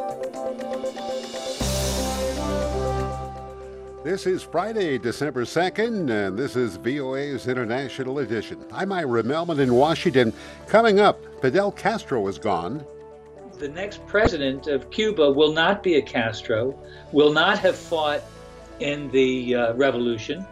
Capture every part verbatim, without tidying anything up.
This is Friday, December second, and this is V O A's International Edition. I'm Ira Melman in Washington. Coming up, Fidel Castro is gone. The next president of Cuba will not be a Castro, will not have fought in the uh, revolution,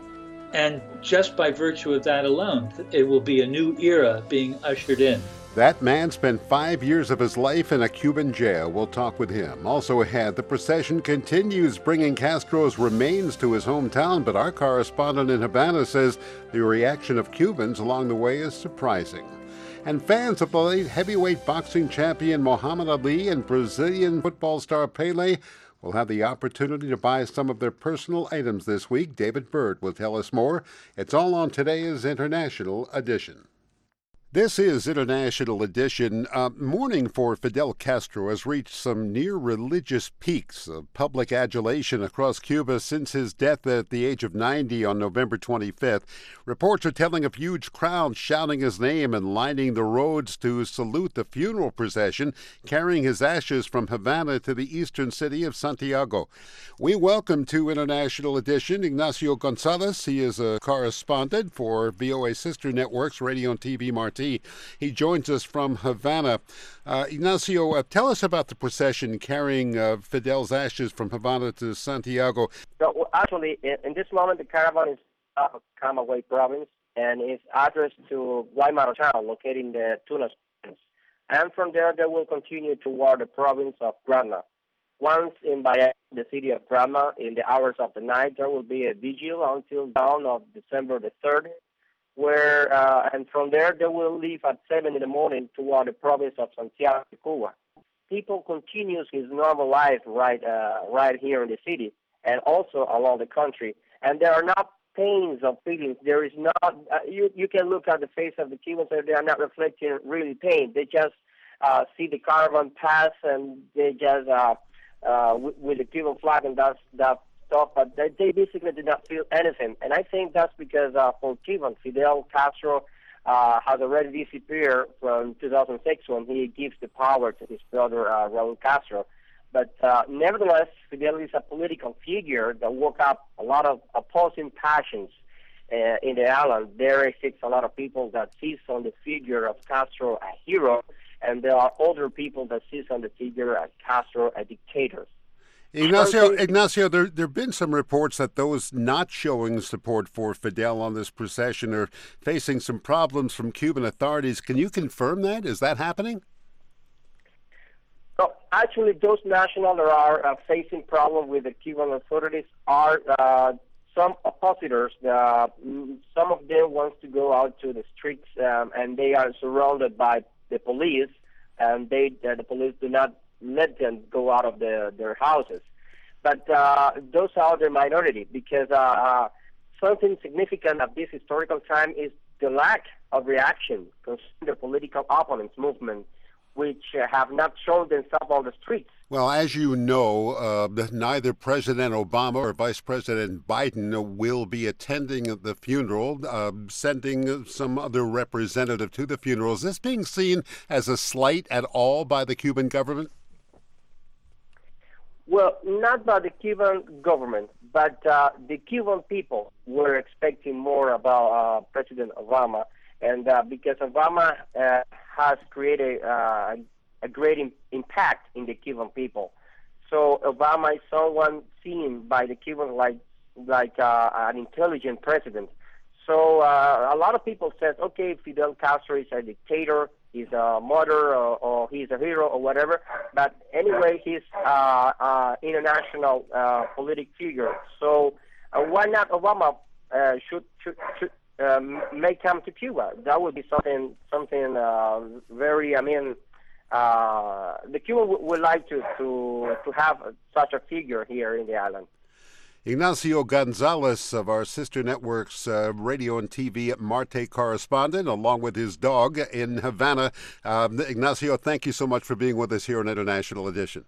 and just by virtue of that alone, it will be a new era being ushered in. That man spent five years of his life in a Cuban jail. We'll talk with him. Also ahead, the procession continues bringing Castro's remains to his hometown, but our correspondent in Havana says the reaction of Cubans along the way is surprising. And fans of the late heavyweight boxing champion Muhammad Ali and Brazilian football star Pelé will have the opportunity to buy some of their personal items this week. David Byrd will tell us more. It's all on today's International Edition. This is International Edition. Uh, mourning for Fidel Castro has reached some near-religious peaks of public adulation across Cuba since his death at the age of ninety on November twenty-fifth. Reports are telling of huge crowds shouting his name and lining the roads to salute the funeral procession carrying his ashes from Havana to the eastern city of Santiago. We welcome to International Edition Ignacio Gonzalez. He is a correspondent for V O A sister networks, Radio and T V Marti. He joins us from Havana. Uh, Ignacio, uh, tell us about the procession carrying uh, Fidel's ashes from Havana to Santiago. So, actually, in, in this moment, the caravan is out of Camagüey province and is addressed to Guaymaro town, located in the Tunas province. And from there, they will continue toward the province of Granma. Once in Bahia, the city of Granma, in the hours of the night, there will be a vigil until dawn of December the third. Where uh, and from there they will leave at seven in the morning toward the province of Santiago de Cuba. People continue his normal life right uh, right here in the city and also along the country. And there are not pains or feelings. There is not. Uh, you you can look at the face of the Cubans and they are not reflecting really pain. They just uh, see the caravan pass and they just uh, uh, with, with the Cuban flag and that's that. Stuff, but they, they basically did not feel anything. And I think that's because uh, for Cuban, Fidel Castro uh, has already disappeared from two thousand six when he gives the power to his brother uh, Raul Castro. But uh, nevertheless, Fidel is a political figure that woke up a lot of opposing passions uh, in the island. There exists a lot of people that sees on the figure of Castro a hero, and there are other people that sees on the figure of Castro a dictator. Ignacio, Ignacio, there there have been some reports that those not showing support for Fidel on this procession are facing some problems from Cuban authorities. Can you confirm that? Is that happening? So actually, those nationals that are uh, facing problems with the Cuban authorities are uh, some oppositors. Uh, some of them want to go out to the streets, um, and they are surrounded by the police, and they uh, the police do not let them go out of the, their houses. But uh, those are the minority because uh, uh, something significant of this historical time is the lack of reaction concerning the political opponents movement, which uh, have not shown themselves on the streets. Well, as you know, uh, neither President Obama or Vice President Biden will be attending the funeral, uh, sending some other representative to the funeral. Is this being seen as a slight at all by the Cuban government? Well, not by the Cuban government, but uh, the Cuban people were expecting more about uh, President Obama, and uh, because Obama uh, has created uh, a great im- impact in the Cuban people. So Obama is someone seen by the Cuban like like uh, an intelligent president. So uh, a lot of people said, okay, Fidel Castro is a dictator, he's a martyr, or, or he's a hero, or whatever. But anyway, he's uh, uh, international uh, political figure. So uh, why not Obama uh, should should, should um, may come to Cuba? That would be something something uh, very. I mean, uh, the Cuban w- would like to, to to have such a figure here in the island. Ignacio Gonzalez of our sister networks, uh, Radio and T V Marte correspondent, along with his dog in Havana. Um, Ignacio, thank you so much for being with us here on International Edition.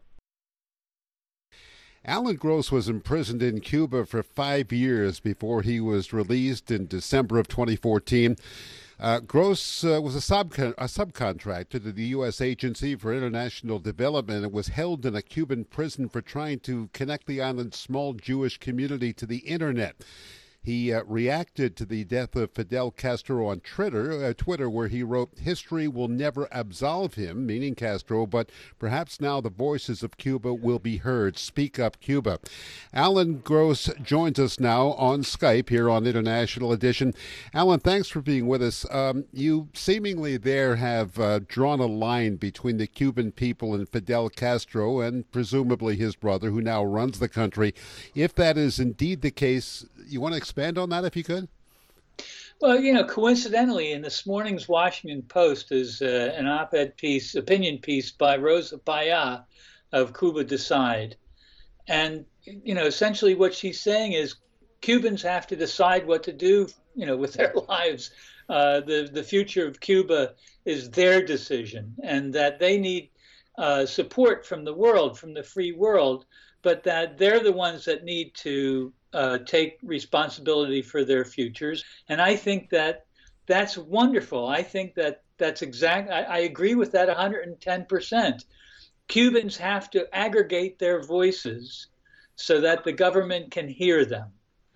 Alan Gross was imprisoned in Cuba for five years before he was released in December of twenty fourteen. Uh, Gross uh, was a, subcon- a subcontractor to the U S. Agency for International Development and was held in a Cuban prison for trying to connect the island's small Jewish community to the internet. He uh, reacted to the death of Fidel Castro on Twitter, uh, Twitter, where he wrote, "History will never absolve him," meaning Castro, "but perhaps now the voices of Cuba will be heard. Speak up, Cuba." Alan Gross joins us now on Skype here on International Edition. Alan, thanks for being with us. Um, you seemingly there have uh, drawn a line between the Cuban people and Fidel Castro and presumably his brother, who now runs the country. If that is indeed the case, you want to expand on that if you could? Well, you know, coincidentally, in this morning's Washington Post is uh, an op-ed piece, opinion piece by Rosa Paya of Cuba Decide. And, you know, essentially what she's saying is Cubans have to decide what to do, you know, with their lives. Uh, the, the future of Cuba is their decision, and that they need uh, support from the world, from the free world, but that they're the ones that need to Uh, take responsibility for their futures. And I think that that's wonderful. I think that that's exact. I, I agree with that one hundred ten percent. Cubans have to aggregate their voices so that the government can hear them.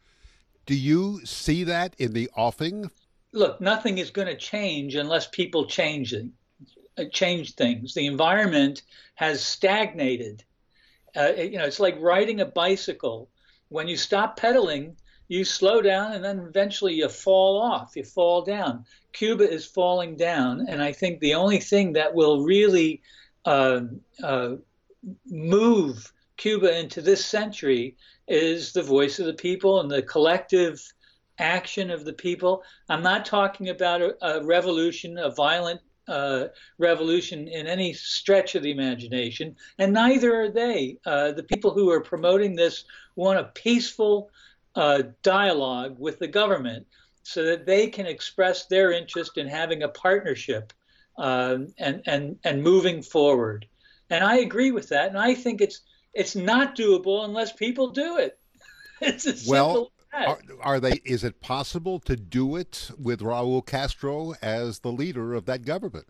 Do you see that in the offing? Look, nothing is going to change unless people change it, change things. The environment has stagnated. Uh, you know, it's like riding a bicycle. When you stop pedaling, you slow down and then eventually you fall off, you fall down. Cuba is falling down, and I think the only thing that will really uh, uh, move Cuba into this century is the voice of the people and the collective action of the people. I'm not talking about a, a revolution, a violent uh, revolution in any stretch of the imagination, and neither are they. Uh, the people who are promoting this want a peaceful uh, dialogue with the government so that they can express their interest in having a partnership uh, and, and, and moving forward. And I agree with that. And I think it's it's not doable unless people do it. It's as well, simple as that. Are, are they? Is it possible to do it with Raul Castro as the leader of that government?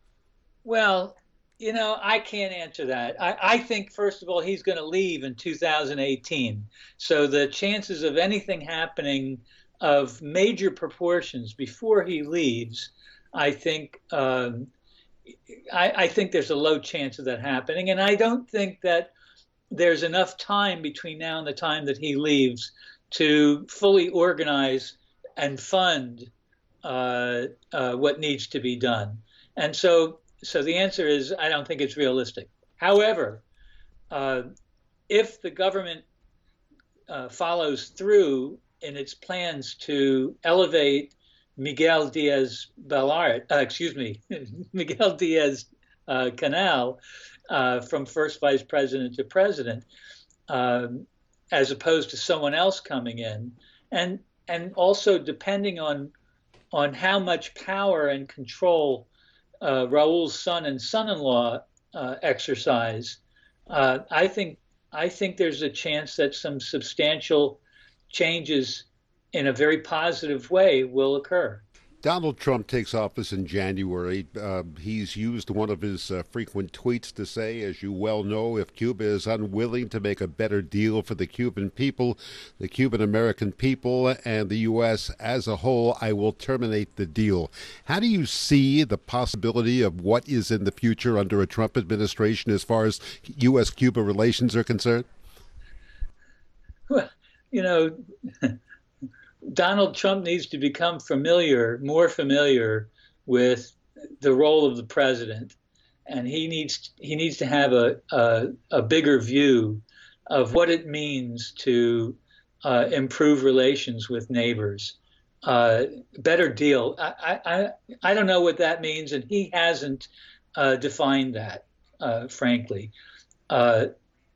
Well, you know, I can't answer that. I, I think, first of all, he's going to leave in two thousand eighteen. So the chances of anything happening of major proportions before he leaves, I think, um, I, I think there's a low chance of that happening. And I don't think that there's enough time between now and the time that he leaves to fully organize and fund uh, uh, what needs to be done. And so So the answer is, I don't think it's realistic. However, uh, if the government uh, follows through in its plans to elevate Miguel Diaz-Balart, uh, excuse me, Miguel Diaz-Canel uh, from first vice president to president, um, as opposed to someone else coming in, and and also depending on on how much power and control Uh, Raul's son and son-in-law uh, exercise, uh, I think I think there's a chance that some substantial changes in a very positive way will occur. Donald Trump takes office in January. Uh, he's used one of his uh, frequent tweets to say, as you well know, if Cuba is unwilling to make a better deal for the Cuban people, the Cuban-American people, and the U S as a whole, I will terminate the deal. How do you see the possibility of what is in the future under a Trump administration as far as U S Cuba relations are concerned? Well, you know, Donald Trump needs to become familiar, more familiar with the role of the president, and he needs he needs to have a a, a bigger view of what it means to uh, improve relations with neighbors. Uh, better deal. I, I I don't know what that means, and he hasn't uh, defined that, uh, frankly. Uh,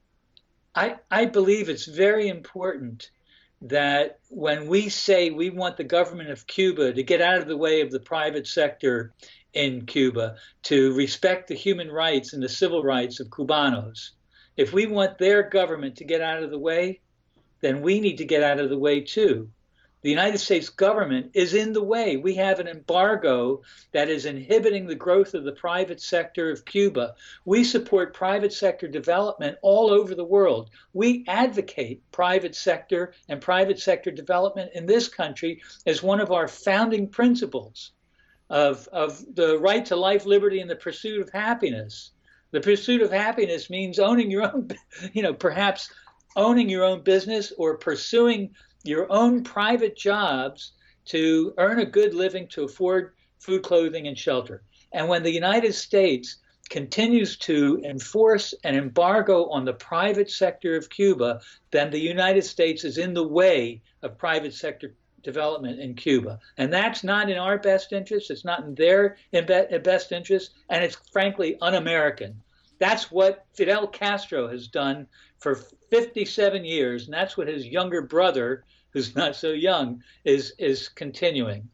I I believe it's very important that when we say we want the government of Cuba to get out of the way of the private sector in Cuba, to respect the human rights and the civil rights of Cubanos, if we want their government to get out of the way, then we need to get out of the way too. The United States government is in the way. We have an embargo that is inhibiting the growth of the private sector of Cuba. We support private sector development all over the world. We advocate private sector and private sector development in this country as one of our founding principles of, of the right to life, liberty, and the pursuit of happiness. The pursuit of happiness means owning your own, you know, perhaps owning your own business or pursuing your own private jobs to earn a good living, to afford food, clothing, and shelter. And when the United States continues to enforce an embargo on the private sector of Cuba, then the United States is in the way of private sector development in Cuba. And that's not in our best interest. It's not in their best interest. And it's frankly un-American. That's what Fidel Castro has done for fifty-seven years. And that's what his younger brother, who's not so young, is, is continuing.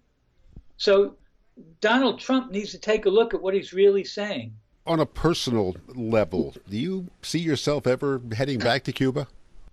So Donald Trump needs to take a look at what he's really saying. On a personal level, do you see yourself ever heading back to Cuba?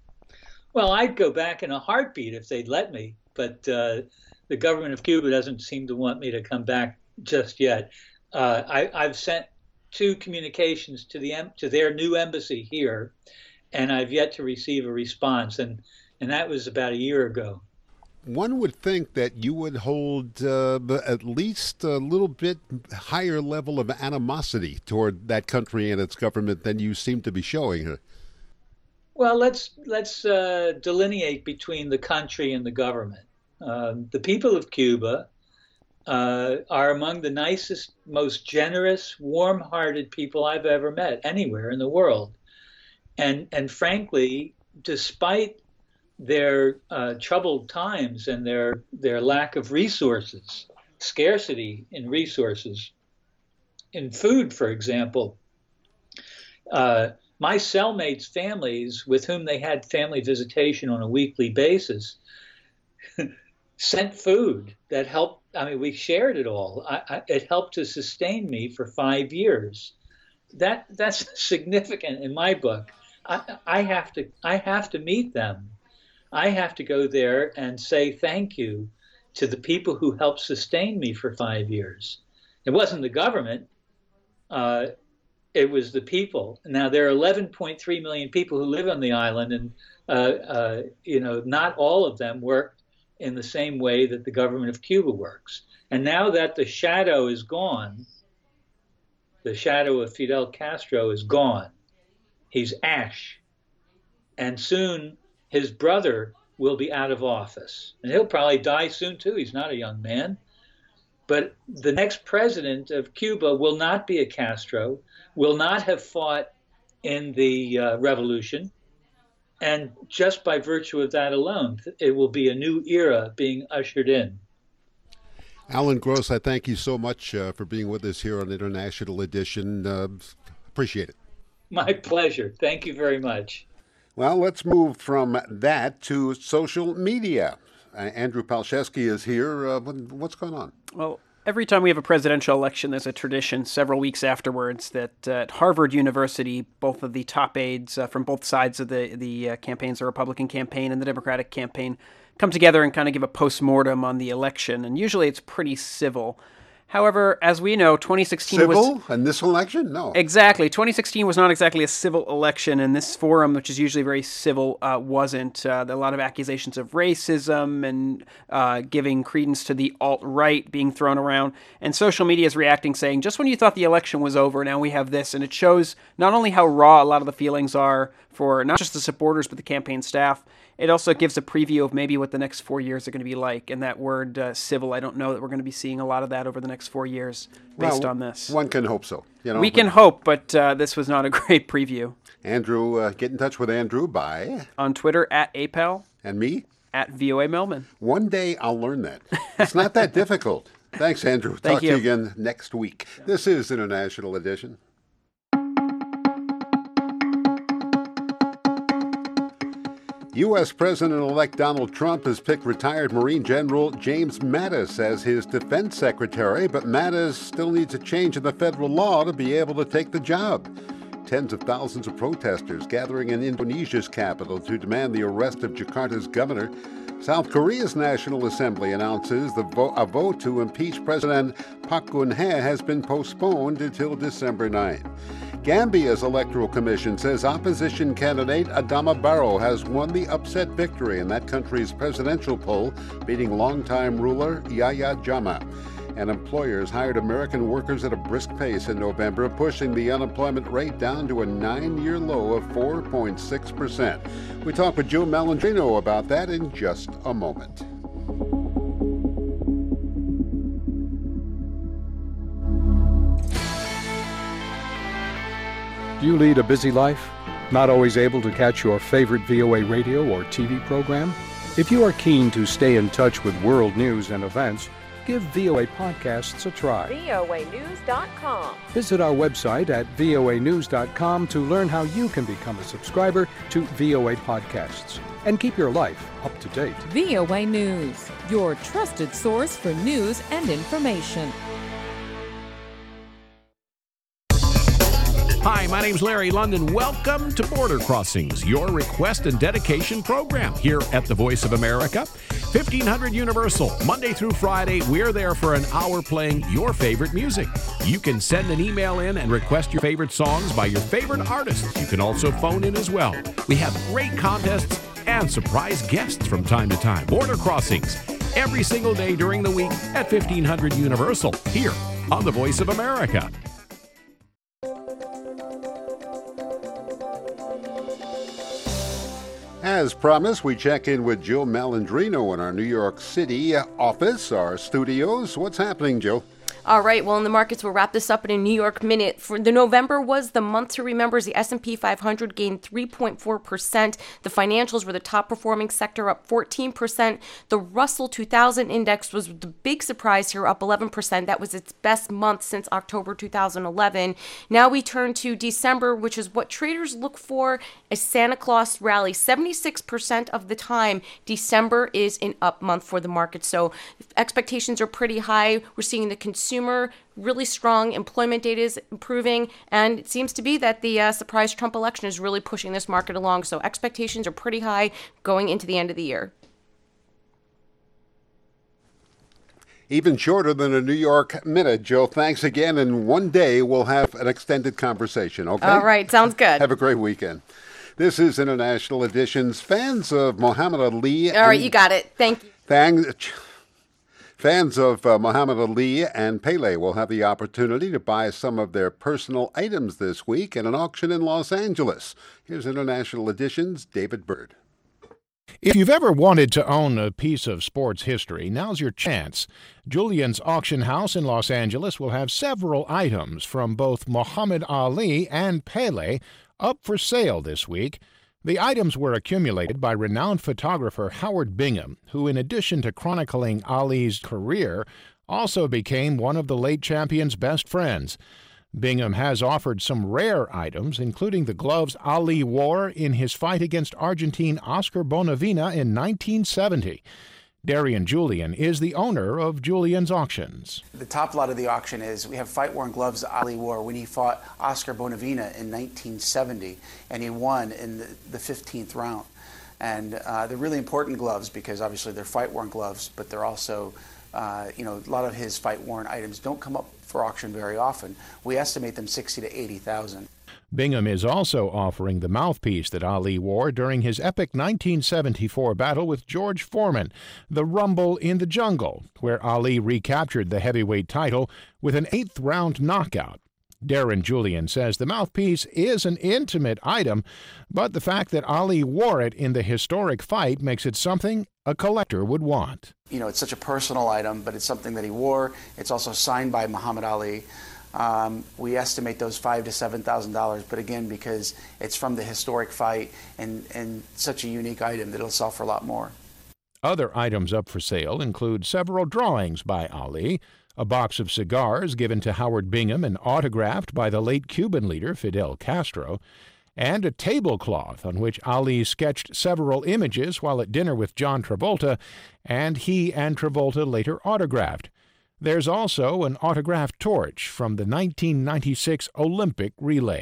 Well, I'd go back in a heartbeat if they'd let me, but uh, the government of Cuba doesn't seem to want me to come back just yet. Uh, I, I've sent two communications to the to their new embassy here, and I've yet to receive a response, and, and that was about a year ago. One would think that you would hold uh, at least a little bit higher level of animosity toward that country and its government than you seem to be showing here. Well, let's let's uh, delineate between the country and the government. Uh, the people of Cuba uh, are among the nicest, most generous, warm-hearted people I've ever met anywhere in the world. And and frankly, despite their uh, troubled times and their their lack of resources, scarcity in resources, in food, for example, uh, my cellmates' families, with whom they had family visitation on a weekly basis, sent food that helped. I mean, we shared it all. I, I, it helped to sustain me for five years. That that's significant in my book. I, I have to I have to meet them. I have to go there and say thank you to the people who helped sustain me for five years. It wasn't the government. Uh, it was the people. Now, there are eleven point three million people who live on the island, and uh, uh, you know, not all of them work in the same way that the government of Cuba works. And now that the shadow is gone, the shadow of Fidel Castro is gone. He's ash. And soon his brother will be out of office. And he'll probably die soon, too. He's not a young man. But the next president of Cuba will not be a Castro, will not have fought in the uh, revolution. And just by virtue of that alone, it will be a new era being ushered in. Alan Gross, I thank you so much uh, for being with us here on International Edition. Uh, appreciate it. My pleasure. Thank you very much. Well, let's move from that to social media. Uh, Andrew Palczewski is here. Uh, what, what's going on? Well, every time we have a presidential election, there's a tradition several weeks afterwards that uh, at Harvard University, both of the top aides uh, from both sides of the, the uh, campaigns, the Republican campaign and the Democratic campaign, come together and kind of give a postmortem on the election. And usually it's pretty civil. However, as we know, twenty sixteen civil? was... Civil? In this election? No. Exactly. twenty sixteen was not exactly a civil election, and this forum, which is usually very civil, uh, wasn't. Uh, there are a lot of accusations of racism and uh, giving credence to the alt-right being thrown around, and social media is reacting, saying, just when you thought the election was over, now we have this, and it shows not only how raw a lot of the feelings are for not just the supporters, but the campaign staff. It also gives a preview of maybe what the next four years are going to be like. And that word uh, civil, I don't know that we're going to be seeing a lot of that over the next four years based well, on this. One can hope so. You know, we can hope, but uh, this was not a great preview. Andrew, uh, get in touch with Andrew by... On Twitter, at A P A L. And me? At V O A Melman. One day I'll learn that. It's not that difficult. Thanks, Andrew. Thank Talk you. to you again next week. This is International Edition. U S President-elect Donald Trump has picked retired Marine General James Mattis as his defense secretary, but Mattis still needs a change in the federal law to be able to take the job. Tens of thousands of protesters gathering in Indonesia's capital to demand the arrest of Jakarta's governor South Korea's National Assembly announces the vo- a vote to impeach President Park Geun-hye has been postponed until December ninth. Gambia's Electoral Commission says opposition candidate Adama Barrow has won the upset victory in that country's presidential poll, beating longtime ruler Yahya Jammeh. And employers hired American workers at a brisk pace in November, pushing the unemployment rate down to a nine-year low of four point six percent. We talk with Joe Malandrino about that in just a moment. Do you lead a busy life? Not always able to catch your favorite V O A radio or T V program? If you are keen to stay in touch with world news and events, give V O A Podcasts a try. V O A news dot com. Visit our website at V O A news dot com to learn how you can become a subscriber to V O A Podcasts and keep your life up to date. V O A News, your trusted source for news and information. Hi, my name's Larry London. Welcome to Border Crossings, your request and dedication program here at the Voice of America. fifteen hundred Universal, Monday through Friday, we're there for an hour playing your favorite music. You can send an email in and request your favorite songs by your favorite artists. You can also phone in as well. We have great contests and surprise guests from time to time. Border Crossings, every single day during the week at fifteen hundred Universal, here on the Voice of America. As promised, we check in with Joe Malandrino in our New York City office, our studios. What's happening, Joe? All right, well, in the markets, we'll wrap this up in a New York minute. For the November was the month to remember as the S and P five hundred gained three point four percent. The financials were the top performing sector, up fourteen percent. The Russell two thousand index was the big surprise here, up eleven percent. That was its best month since October two thousand eleven. Now we turn to December, which is what traders look for, a Santa Claus rally. seventy-six percent of the time, December is an up month for the market. So expectations are pretty high. We're seeing the consumer Consumer really strong, employment data is improving, and it seems to be that the uh, surprise Trump election is really pushing this market along. So expectations are pretty high going into the end of the year. Even shorter than a New York minute, Joe. Thanks again, and one day we'll have an extended conversation, okay? All right, sounds good. Have a great weekend. This is International Editions. Fans of Muhammad Ali... All right, you got it. Thank you. Thanks. Fans of uh, Muhammad Ali and Pele will have the opportunity to buy some of their personal items this week at an auction in Los Angeles. Here's International Edition's David Bird. If you've ever wanted to own a piece of sports history, now's your chance. Julian's Auction House in Los Angeles will have several items from both Muhammad Ali and Pele up for sale this week. The items were accumulated by renowned photographer Howard Bingham, who, in addition to chronicling Ali's career, also became one of the late champion's best friends. Bingham has offered some rare items, including the gloves Ali wore in his fight against Argentine Oscar Bonavena in nineteen seventy. Darian Julian is the owner of Julian's Auctions. The top lot of the auction is we have fight-worn gloves Ali wore when he fought Oscar Bonavena in nineteen seventy, and he won in the, the fifteenth round. And uh, they're really important gloves because obviously they're fight-worn gloves, but they're also, uh, you know, a lot of his fight-worn items don't come up for auction very often. We estimate them sixty to eighty thousand. Bingham is also offering the mouthpiece that Ali wore during his epic nineteen seventy-four battle with George Foreman, the Rumble in the Jungle, where Ali recaptured the heavyweight title with an eighth-round knockout. Darren Julian says the mouthpiece is an intimate item, but the fact that Ali wore it in the historic fight makes it something a collector would want. You know, it's such a personal item, but it's something that he wore. It's also signed by Muhammad Ali. Um, we estimate those five to seven thousand dollars, but again, because it's from the historic fight and and such a unique item, that it'll sell for a lot more. Other items up for sale include several drawings by Ali, a box of cigars given to Howard Bingham and autographed by the late Cuban leader Fidel Castro, and a tablecloth on which Ali sketched several images while at dinner with John Travolta, and he and Travolta later autographed. There's also an autographed torch from the nineteen ninety-six Olympic relay.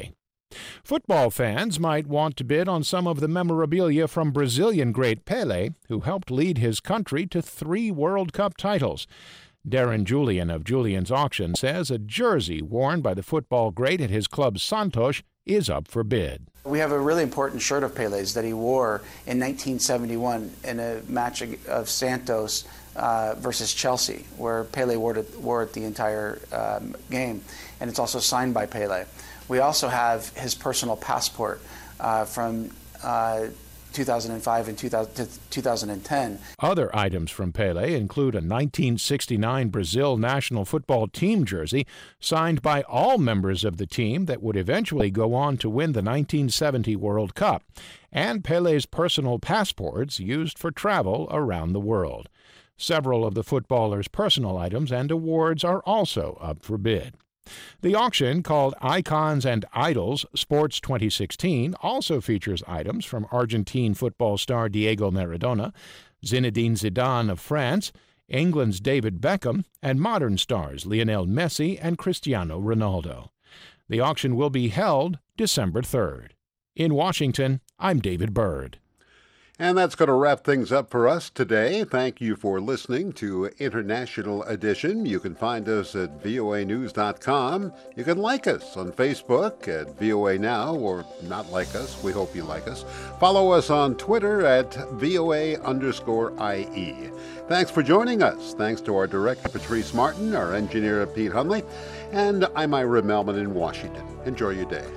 Football fans might want to bid on some of the memorabilia from Brazilian great Pelé, who helped lead his country to three World Cup titles. Darren Julian of Julian's Auction says a jersey worn by the football great at his club Santos is up for bid. We have a really important shirt of Pelé's that he wore in nineteen seventy-one in a match of Santos uh, versus Chelsea, where Pelé wore it, wore it the entire um, game, and it's also signed by Pelé. We also have his personal passport uh, from uh, two thousand five and two thousand ten. Other items from Pelé include a nineteen sixty-nine Brazil national football team jersey signed by all members of the team that would eventually go on to win the nineteen seventy World Cup, and Pelé's personal passports used for travel around the world. Several of the footballer's personal items and awards are also up for bid. The auction, called Icons and Idols Sports twenty sixteen, also features items from Argentine football star Diego Maradona, Zinedine Zidane of France, England's David Beckham, and modern stars Lionel Messi and Cristiano Ronaldo. The auction will be held December third. In Washington, I'm David Byrd. And that's going to wrap things up for us today. Thank you for listening to International Edition. You can find us at V O A news dot com. You can like us on Facebook at V O A Now, or not like us. We hope you like us. Follow us on Twitter at V O A underscore I E. Thanks for joining us. Thanks to our director, Patrice Martin, our engineer, Pete Hunley, and I'm Ira Melman in Washington. Enjoy your day.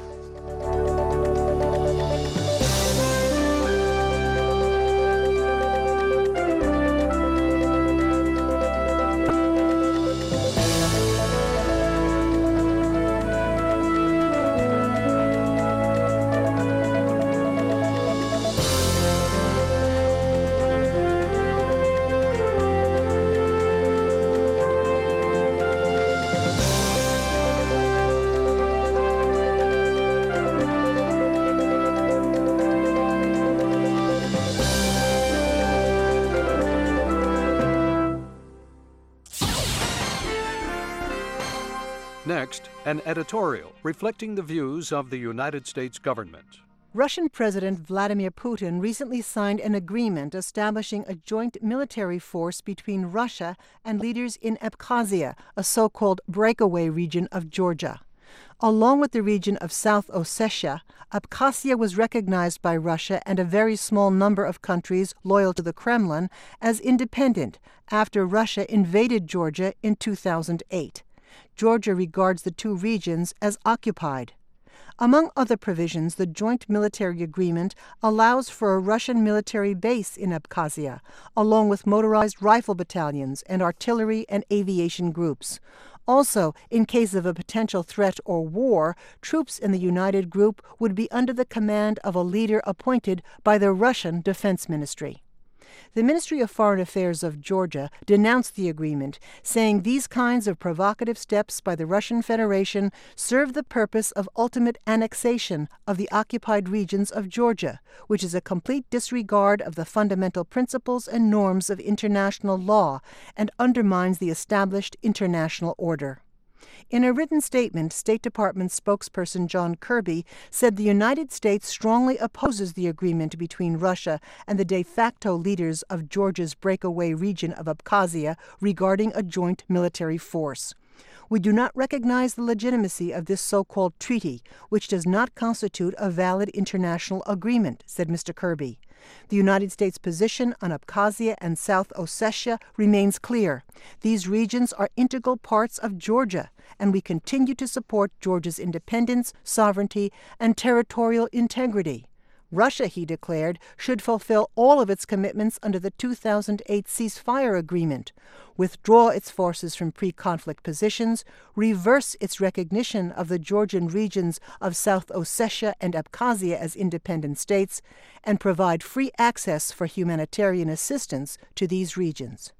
Next, an editorial reflecting the views of the United States government. Russian President Vladimir Putin recently signed an agreement establishing a joint military force between Russia and leaders in Abkhazia, a so-called breakaway region of Georgia. Along with the region of South Ossetia, Abkhazia was recognized by Russia and a very small number of countries loyal to the Kremlin as independent after Russia invaded Georgia in two thousand eight. Georgia regards the two regions as occupied. Among other provisions, the joint military agreement allows for a Russian military base in Abkhazia, along with motorized rifle battalions and artillery and aviation groups. Also, in case of a potential threat or war, troops in the united group would be under the command of a leader appointed by the Russian Defense Ministry. The Ministry of Foreign Affairs of Georgia denounced the agreement, saying these kinds of provocative steps by the Russian Federation serve the purpose of ultimate annexation of the occupied regions of Georgia, which is a complete disregard of the fundamental principles and norms of international law and undermines the established international order. In a written statement, State Department spokesperson John Kirby said the United States strongly opposes the agreement between Russia and the de facto leaders of Georgia's breakaway region of Abkhazia regarding a joint military force. We do not recognize the legitimacy of this so-called treaty, which does not constitute a valid international agreement, said Mister Kirby. The United States position on Abkhazia and South Ossetia remains clear. These regions are integral parts of Georgia, and we continue to support Georgia's independence, sovereignty, and territorial integrity. Russia, he declared, should fulfill all of its commitments under the two thousand eight ceasefire agreement, withdraw its forces from pre-conflict positions, reverse its recognition of the Georgian regions of South Ossetia and Abkhazia as independent states, and provide free access for humanitarian assistance to these regions.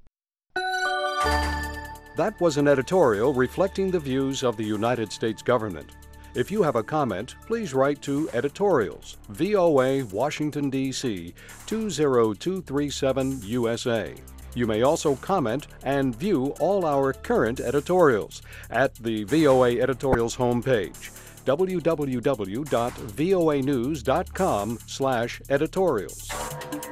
That was an editorial reflecting the views of the United States government. If you have a comment, please write to Editorials, V O A, Washington, D C two zero two three seven, U S A. You may also comment and view all our current editorials at the V O A Editorials homepage. w w w dot voa news dot com slash editorials.